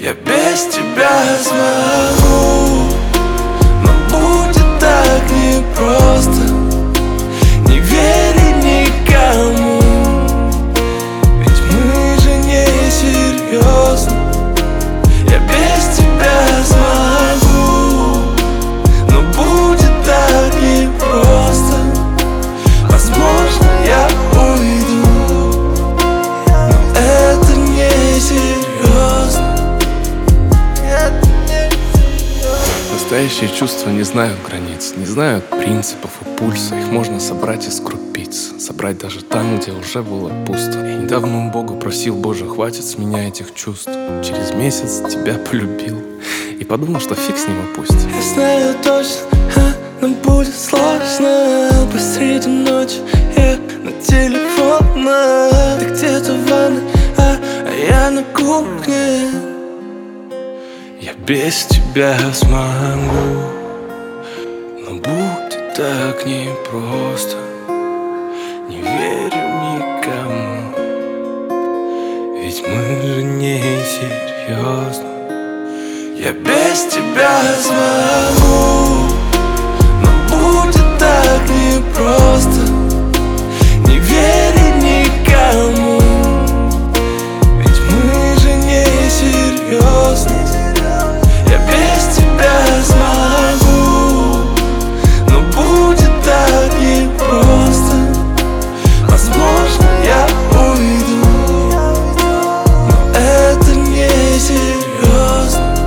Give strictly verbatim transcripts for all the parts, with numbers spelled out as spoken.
Я без тебя смогу, но будет так непросто. Не верю никому, ведь мы же не серьезно. Я без тебя смогу, но будет так непросто. Возможно, я уйду, но это не серьезно. Настоящие чувства не знают границ, не знают принципов и пульса. Их можно собрать из крупиц, собрать даже там, где уже было пусто. Я недавно у Бога просил: Боже, хватит с меня этих чувств. Через месяц тебя полюбил и подумал, что фиг с ним и пусть. Я знаю точно, а, нам будет сложно. Посреди ночи я на телефонах. Ты где-то в ванной, а, а я на кухне. Я без тебя смогу, но будет так непросто. Не верю никому, ведь мы же не серьезно. Я без тебя смогу, но будет так непросто. Не верю никому, ведь мы же не серьезно. Я без тебя смогу, но будет так непросто. Возможно, я уйду, но это не серьезно.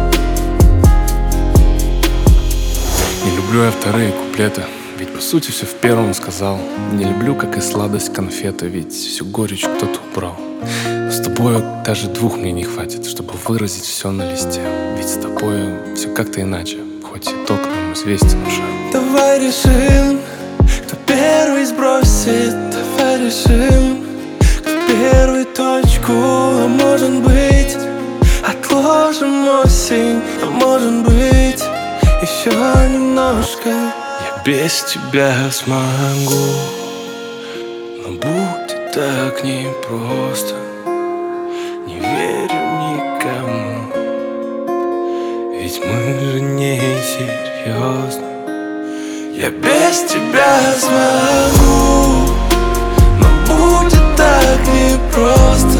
Не люблю я вторые куплеты, ведь по сути все в первом сказал. Не люблю, как и сладость конфеты, ведь всю горечь кто-то убрал. Но с тобою даже двух мне не хватит, чтобы выразить все на листе. Ведь с тобою все как-то иначе, хоть итог нам известен уже. Давай решим, кто первый сбросит. Давай решим, кто первый точку. А может быть, отложим осень. А может быть, еще немножко. Я без тебя смогу, но будет так непросто. Не верю никому, ведь мы же не серьезно. Я без тебя смогу, но будет так непросто.